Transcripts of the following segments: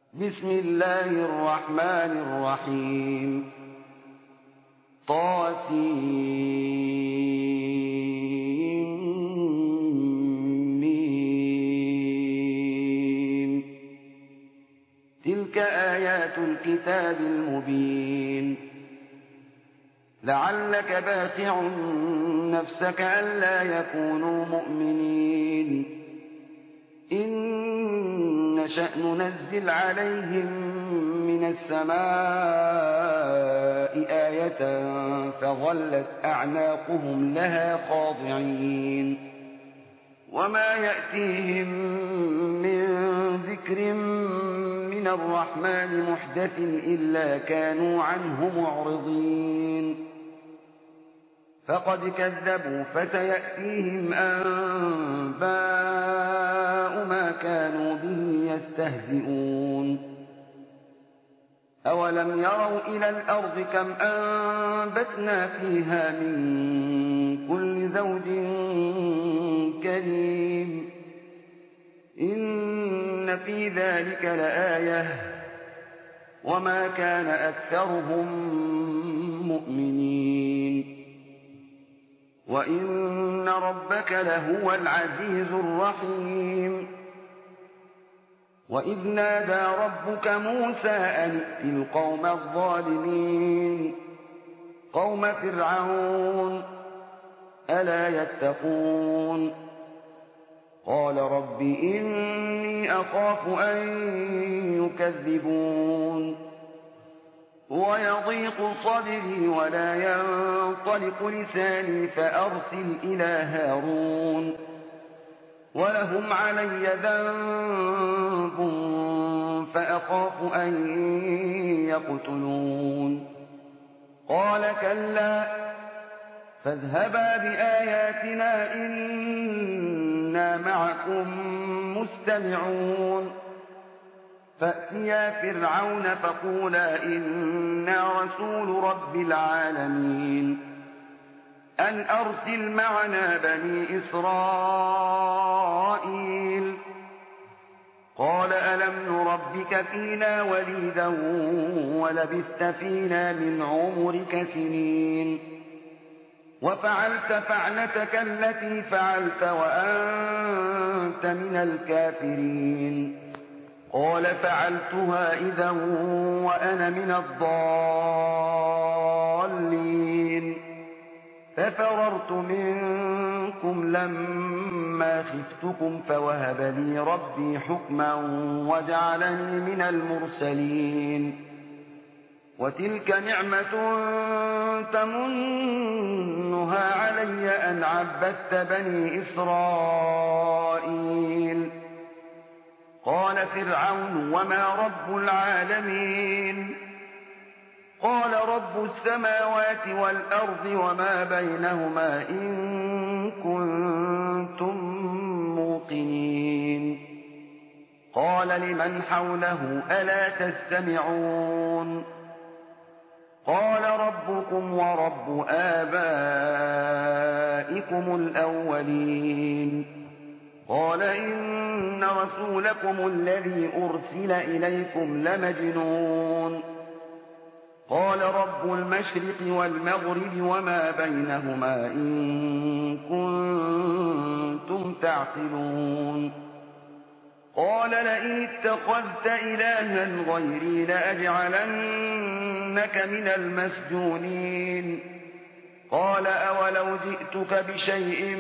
بسم الله الرحمن الرحيم طاسيم تلك آيات الكتاب المبين لعلك باخع نفسك ألا يكونوا مؤمنين إن نشأ ننزل عليهم من السماء آية فظلت أعناقهم لها خاضعين وما يأتيهم من ذكر من الرحمن محدث إلا كانوا عنه معرضين فقد كذبوا فسيأتيهم أنباء ما كانوا به يستهزئون أولم يروا إلى الأرض كم أنبتنا فيها من كل زوج كريم إن في ذلك لآية وما كان أكثرهم مؤمنين وإن ربك لهو العزيز الرحيم وإذ نادى ربك موسى أن ائت القوم الظالمين قوم فرعون ألا يتقون قال رب إني أخاف أن يكذبون ويضيق صدري ولا ينطلق لساني فأرسل إلى هارون ولهم علي ذنب فأخاف أن يقتلون قال كلا فاذهبا بآياتنا إنا معكم مستمعون فأتيا فرعون فقولا إنا رسول رب العالمين أن أرسل معنا بني إسرائيل قال ألم نربك فينا وليدا ولبثت فينا من عمرك سنين وفعلت فعلتك التي فعلت وأنت من الكافرين قال فعلتها إذا وأنا من الضالين ففررت منكم لما خفتكم فوهب لي ربي حكما وجعلني من المرسلين وتلك نعمة تمنها علي أن عبدت بني إسرائيل قال فرعون وما رب العالمين قال رب السماوات والأرض وما بينهما إن كنتم موقنين قال لمن حوله ألا تستمعون قال ربكم ورب آبائكم الأولين قال إن رسولكم الذي أرسل إليكم لمجنون قال رب المشرق والمغرب وما بينهما إن كنتم تعقلون قال لئن اتخذت إلها غيري لأجعلنك من المسجونين قال أولو جئتك بشيء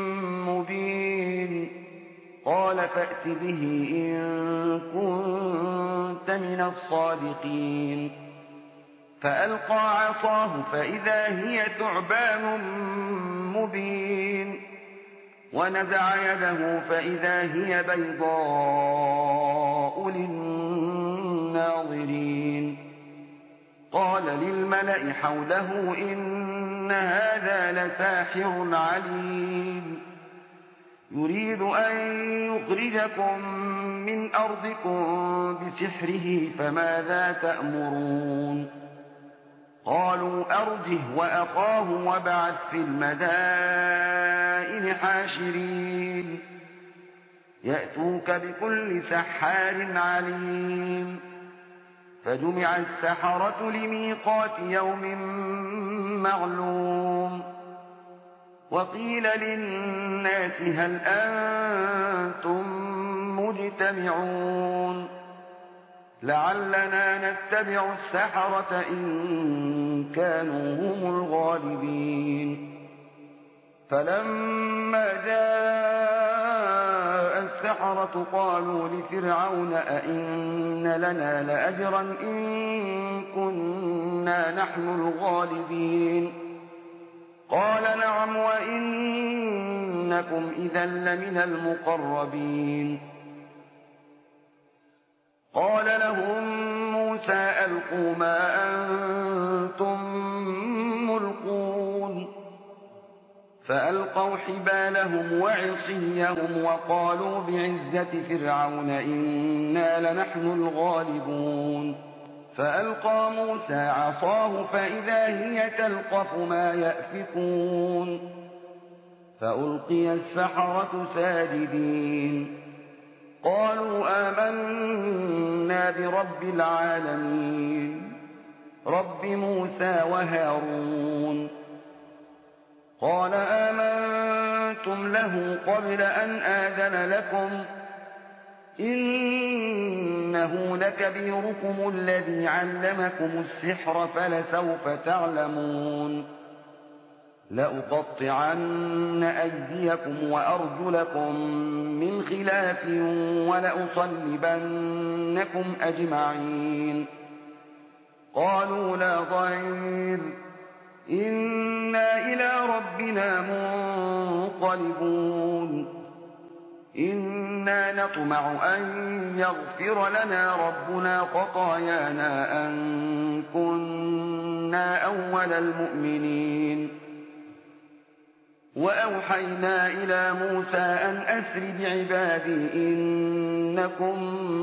مبين قال فأت به إن كنت من الصادقين فألقى عصاه فإذا هي ثعبان مبين ونزع يده فإذا هي بيضاء للناظرين قال للملأ حوله إن هذا لساحر عليم يريد أن يخرجكم من أرضكم بسحره فماذا تأمرون قالوا أرجه وأخاه وابعث في المدائن حاشرين يأتوك بكل سحار عليم فجمع السحرة لميقات يوم معلوم وقيل للناس هل أنتم مجتمعون لعلنا نتبع السحرة إن كانوا هم الغالبين فلما جاء السحرة قالوا لفرعون أئن لنا لأجرا إن كنا نحن الغالبين قال نعم وإنكم إذا لمن المقربين قال لهم موسى ألقوا ما أنتم ملقون فألقوا حبالهم وعصيهم وقالوا بعزة فرعون إنا لنحن الغالبون فألقى موسى عصاه فإذا هي تلقف ما يأفكون فألقي السحرة ساجدين قالوا آمنا برب العالمين رب موسى وهارون قال آمنتم له قبل أن آذن لكم إنه لكبيركم الذي علمكم السحر فلسوف تعلمون لأقطعن أيديكم وأرجلكم من خلاف ولأصلبنكم أجمعين قالوا لا ضير إنا إلى ربنا منقلبون إنا نطمع أن يغفر لنا ربنا خطايانا أن كنا أول المؤمنين وأوحينا إلى موسى أن أسر بعبادي إنكم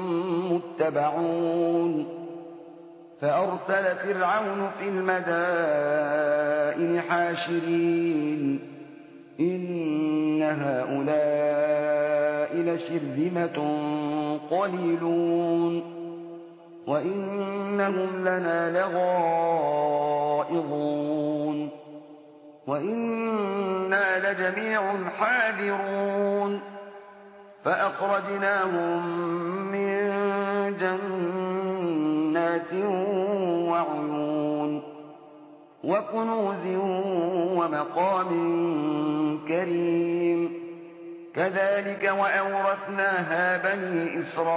متبعون فأرسل فرعون في المدائن حاشرين إن هؤلاء لشرذمة قليلون وإنهم لنا لغائظون وإنا لجميع حاذرون فأخرجناهم من جنات وعيون وكنوز ومقام كريم كذلك وأورثناها بني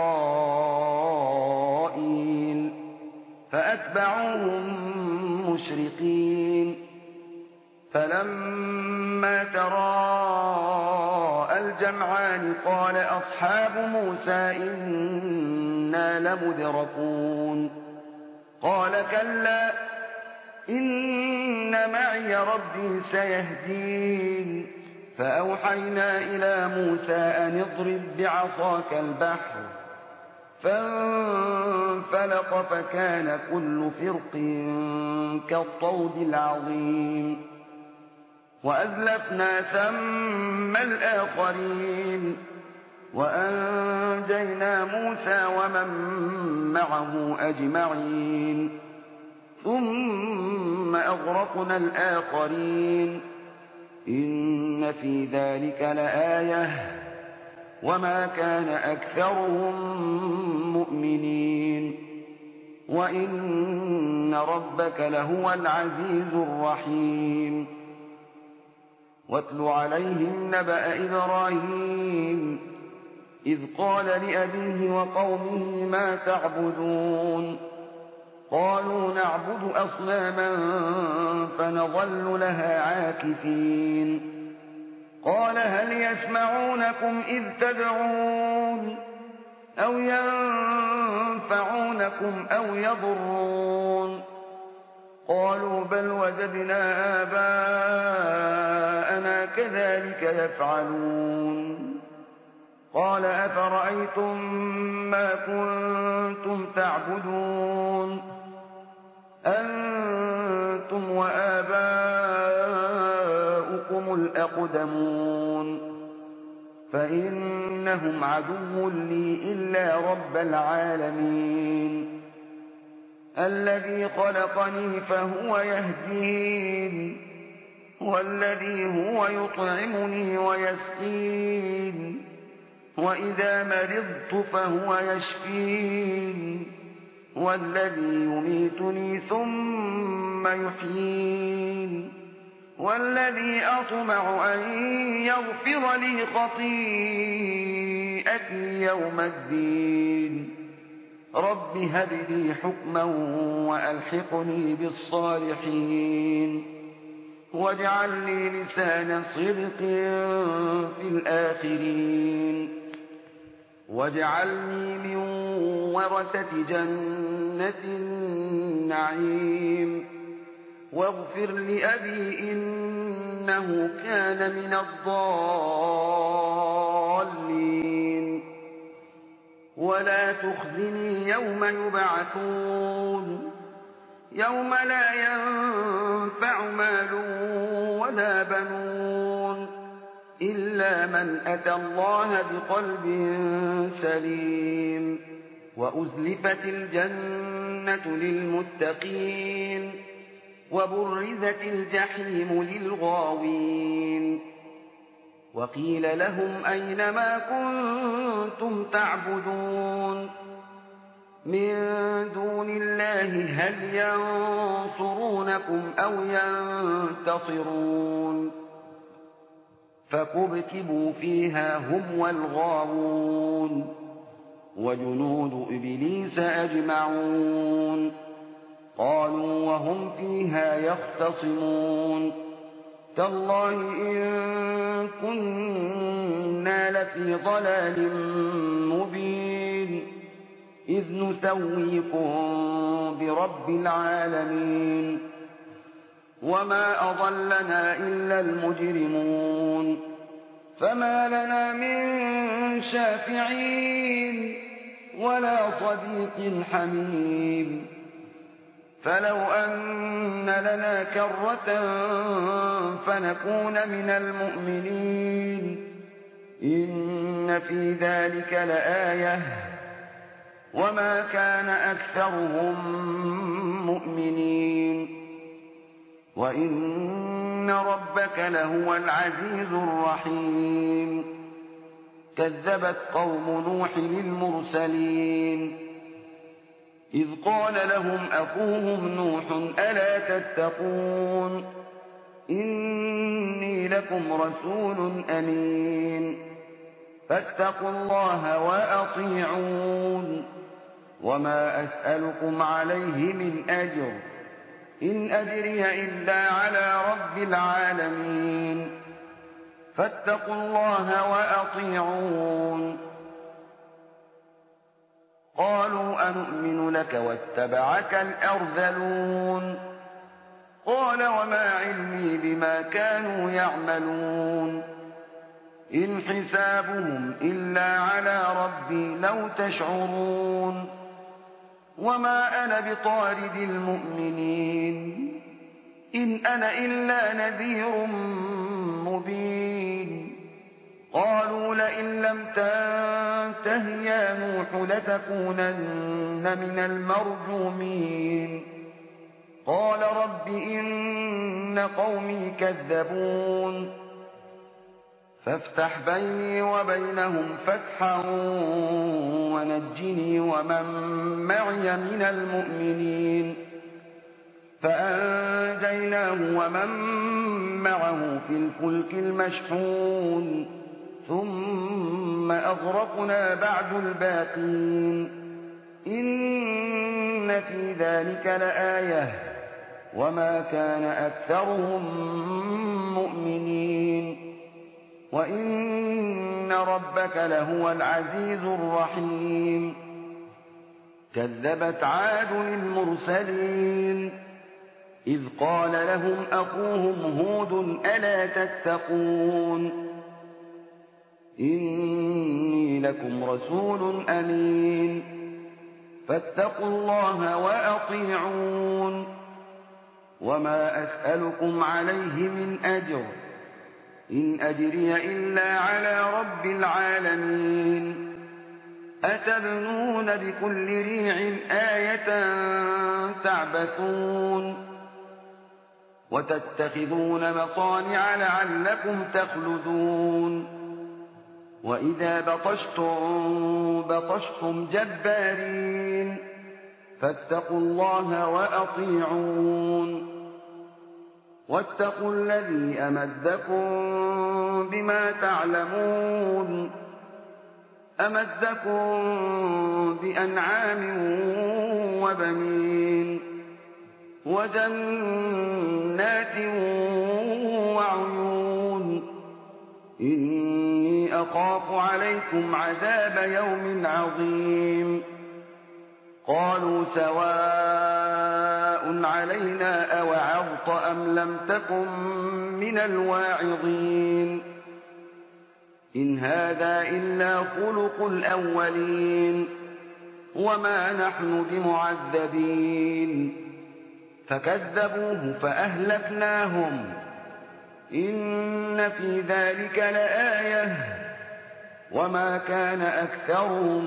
إسرائيل فأتبعوهم مشرقين فلما تراءى الجمعان قال أصحاب موسى إنا لمدركون قال كلا إن معي ربي سيهدين فأوحينا إلى موسى أن اضرب بعصاك البحر فانفلق فكان كل فرق كالطود العظيم وأزلفنا ثم الآخرين وأنجينا موسى ومن معه أجمعين ثم أغرقنا الآخرين إن في ذلك لآية وما كان أكثرهم مؤمنين وإن ربك لهو العزيز الرحيم واتل عليهم نبأ إبراهيم إذ قال لأبيه وقومه ما تعبدون قالوا نعبد أصناما فنظل لها عاكفين قال هل يسمعونكم إذ تدعون أو ينفعونكم أو يضرون قالوا بل وجدنا آباءنا كذلك يفعلون قال أفرأيتم ما كنتم تعبدون أنتم وآباؤكم الأقدمون فإنهم عدو لي إلا رب العالمين الذي خلقني فهو يهدين والذي هو يطعمني ويسقين وإذا مرضت فهو يشفين والذي يميتني ثم يحيين والذي أطمع أن يغفر لي خطيئتي يوم الدين رب هب لي حكما وألحقني بالصالحين واجعل لي لسان صدق في الآخرين واجعلني من ورثة جنة النعيم واغفر لأبي إنه كان من الضالين ولا تخزني يوم يبعثون يوم لا ينفع مال ولا بنون إلا من أتى الله بقلب سليم وأزلفت الجنة للمتقين وبرزت الجحيم للغاوين وقيل لهم أين ما كنتم تعبدون من دون الله هل ينصرونكم أو ينتصرون فكبكبوا فيها هم والغاوون وجنود إبليس أجمعون قالوا وهم فيها يختصمون تالله إن كنا لفي ضلال مبين إذ نسويكم برب العالمين وما أضلنا إلا المجرمون فما لنا من شافعين ولا صديق حميم فلو أن لنا كرة فنكون من المؤمنين إن في ذلك لآية وما كان أكثرهم مؤمنين وإن ربك لهو العزيز الرحيم كذبت قوم نوح للمرسلين إذ قال لهم أخوهم نوح ألا تتقون إني لكم رسول أمين فاتقوا الله وأطيعون وما أسألكم عليه من أجر إن أجري إلا على رب العالمين فاتقوا الله وأطيعون قالوا أنؤمن لك واتبعك الأرذلون قال وما علمي بما كانوا يعملون إن حسابهم إلا على ربي لو تشعرون وما أنا بطارد المؤمنين إن أنا إلا نذير مبين قالوا لئن لم تنته يا نوح لتكونن من المرجومين قال رب إن قومي كذبون فافتح بيني وبينهم فتحا ونجني ومن معي من المؤمنين فأنجيناه ومن معه في الفلك المشحون ثم أغرقنا بعد الباقين إن في ذلك لآية وما كان أكثرهم مؤمنين وإن ربك لهو العزيز الرحيم كذبت عاد المرسلين إذ قال لهم أخوهم هود ألا تتقون إني لكم رسول أمين فاتقوا الله وأطيعون وما أسألكم عليه من أجر إن أجري إلا على رب العالمين أتبنون بكل ريع آية تعبثون وتتخذون مصانع لعلكم تخلدون وإذا بطشتم جبارين فاتقوا الله وأطيعون واتقوا الذي أمدكم بما تعلمون أمدكم بأنعام وبنين وجنات وعيون إني أخاف عليكم عذاب يوم عظيم قالوا سواء علينا أوعظت أم لم تكن من الواعظين إن هذا إلا خلق الأولين وما نحن بمعذبين فكذبوه فأهلكناهم إن في ذلك لآية وما كان أكثرهم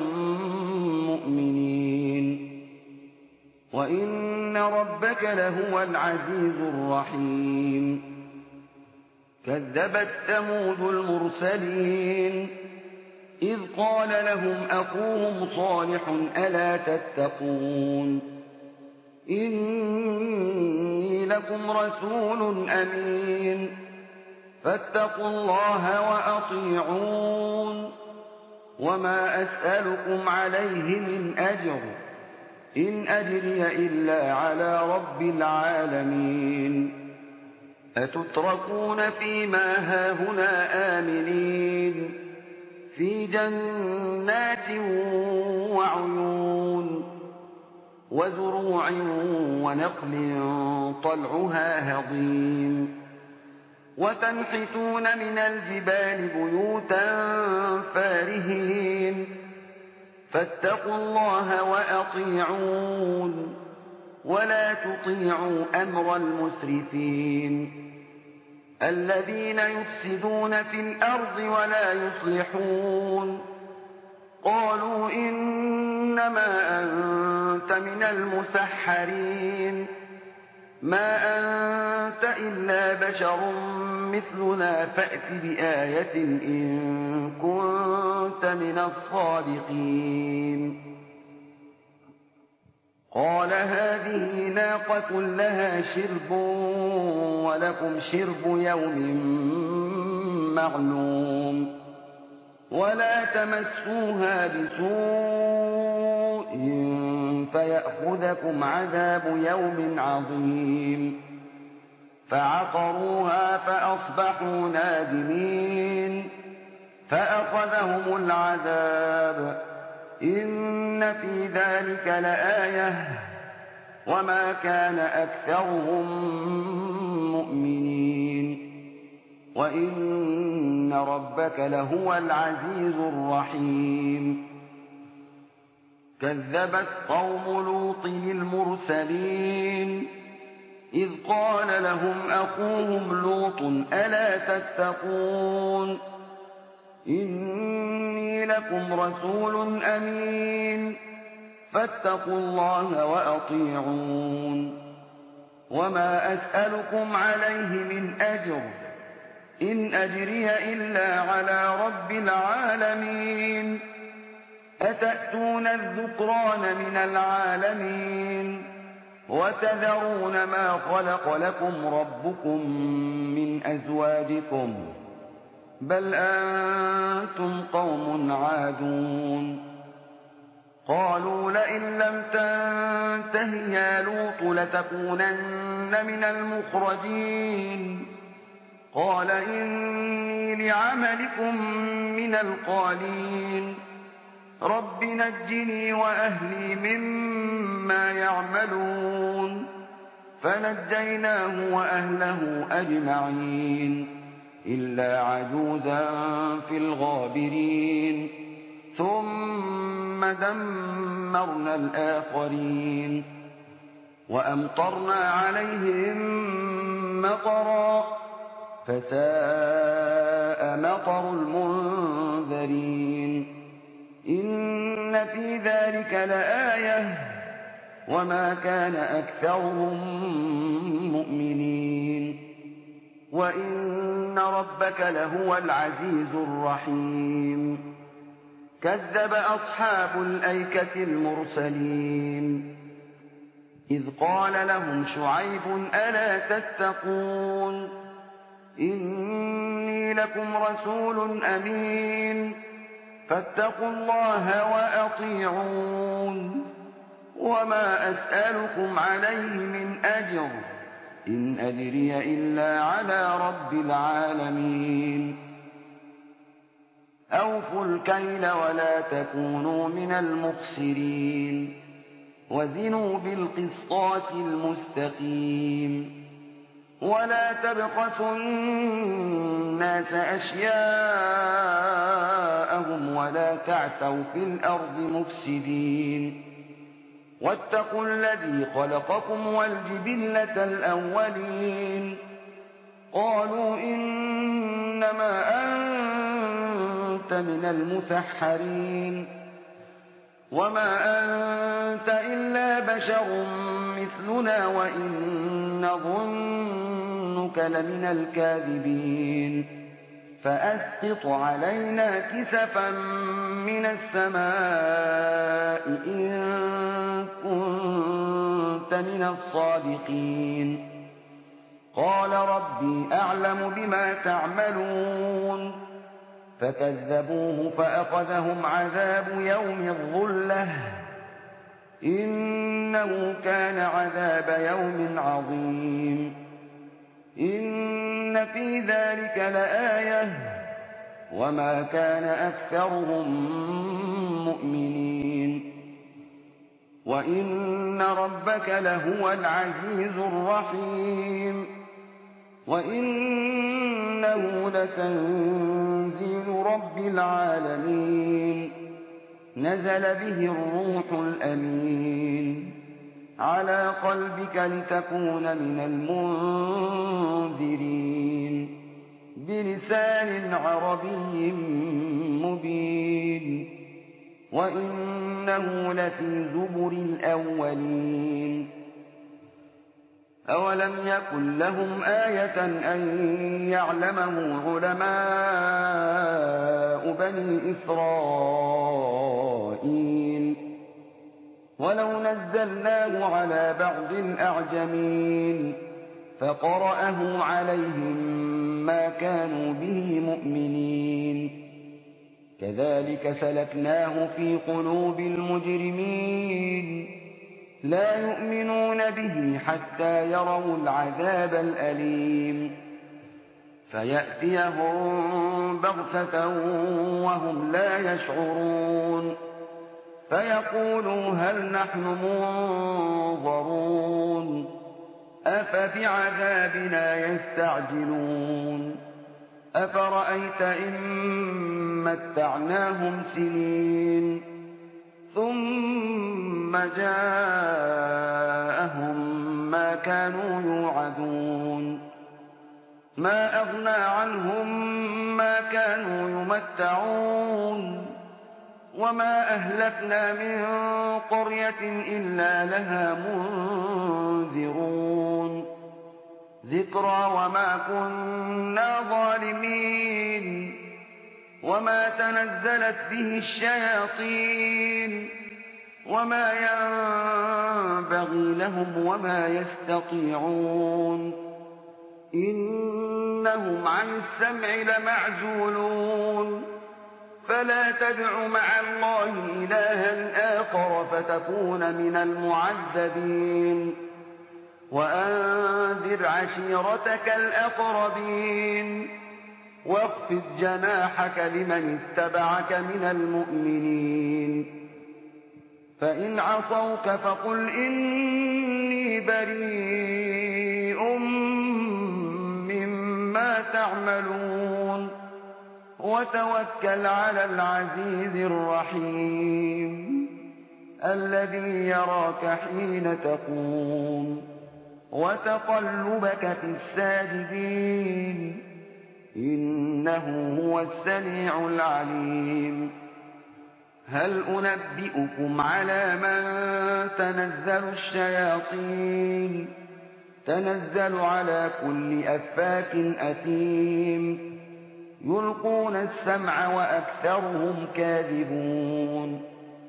مؤمنين وإن ربك لهو العزيز الرحيم كذبت ثمود المرسلين إذ قال لهم أخوهم صالح ألا تتقون إني لكم رسول أمين فاتقوا الله وأطيعون وما أسألكم عليه من أجر إن أجري إلا على رب العالمين أتتركون فيما هاهنا آمنين في جنات وعيون وزروع ونخل طلعها هضيم وتنحتون من الجبال بيوتا فارهين فاتقوا الله وأطيعون ولا تطيعوا أمر المسرفين الذين يفسدون في الأرض ولا يصلحون قالوا إنما أنت من المسحرين ما أنت إلا بشر مثلنا فأت بآية إن كنت من الصادقين قال هذه ناقة لها شرب ولكم شرب يوم معلوم ولا تمسوها بسوء فيأخذكم عذاب يوم عظيم فعقروها فأصبحوا نادمين فأخذهم العذاب إن في ذلك لآية وما كان أكثرهم مؤمنين وإن ربك لهو العزيز الرحيم كذبت قوم لوط المرسلين إذ قال لهم أخوهم لوط ألا تتقون إني لكم رسول أمين فاتقوا الله وأطيعون وما أسألكم عليه من أجر إن أجري إلا على رب العالمين أتأتون الذكران من العالمين وتذرون ما خلق لكم ربكم من أزواجكم بل أنتم قوم عادون قالوا لئن لم تنته يا لوط لتكونن من المخرجين قال إني لعملكم من القالين رب نجني وأهلي مما يعملون فنجيناه وأهله أجمعين إلا عجوزا في الغابرين ثم دمرنا الآخرين وأمطرنا عليهم مطرا فساء مطر المنذرين إن في ذلك لآية وما كان أكثرهم مؤمنين وإن ربك لهو العزيز الرحيم كذب أصحاب الأيكة المرسلين إذ قال لهم شعيب ألا تتقون إني لكم رسول أمين فاتقوا الله وأطيعون وما أسألكم عليه من أجر إن أجري إلا على رب العالمين أوفوا الكيل ولا تكونوا من المخسرين وزنوا بالقسطاس المستقيم ولا تبخسوا الناس أشياءهم ولا تعثوا في الأرض مفسدين واتقوا الذي خلقكم والجبلة الأولين قالوا إنما أنت من المسحرين وما أنت إلا بشر مثلنا وإن نظنك لمن الكاذبين فأسقط علينا كسفا من السماء إن كنت من الصادقين قال ربي أعلم بما تعملون فكذبوه فأخذهم عذاب يوم الظلة إنه كان عذاب يوم عظيم إن في ذلك لآية وما كان أكثرهم مؤمنين وإن ربك لهو العزيز الرحيم وإنه لتنزيل رب العالمين نزل به الروح الأمين على قلبك لتكون من المنذرين بلسان عربي مبين وإنه لفي زبر الأولين أولم يكن لهم آية أن يعلمه علماء بني إسرائيل ولو نزلناه على بعض الأعجمين فقرأه عليهم ما كانوا به مؤمنين كذلك سلكناه في قلوب المجرمين لا يؤمنون به حتى يروا العذاب الأليم فيأتيهم بغتة وهم لا يشعرون فيقولوا هل نحن منظرون أفبعذابنا يستعجلون أفرأيت إن متعناهم سنين ثم جاءهم ما كانوا يوعدون ما أغنى عنهم ما كانوا يمتعون وما أهلكنا من قرية إلا لها منذرون ذكرى وما كنا ظالمين وما تنزلت به الشياطين وما ينبغي لهم وما يستطيعون إنهم عن السمع لمعزولون فلا تدع مع الله إلها آخر فتكون من المعذبين وأنذر عشيرتك الأقربين واخفض جناحك لمن اتبعك من المؤمنين فإن عصوك فقل إني بريء مما تعملون وتوكل على العزيز الرحيم الذي يراك حين تقوم وتقلبك في الساجدين إنه هو السميع العليم هل أنبئكم على من تنزل الشياطين تنزل على كل أفاك أثيم يلقون السمع وأكثرهم كاذبون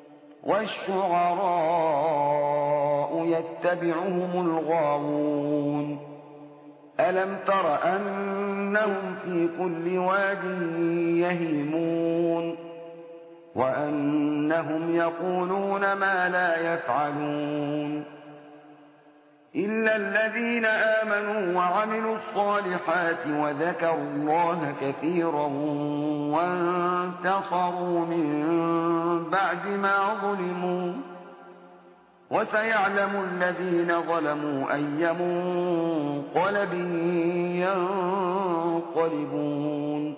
والشعراء يتبعهم الغاوون ألم تر أنهم في كل واد يهيمون وأنهم يقولون ما لا يفعلون إلا الذين آمنوا وعملوا الصالحات وذكروا الله كثيرا وانتصروا من بعد ما ظلموا وسيعلم الذين ظلموا أي منقلب ينقلبون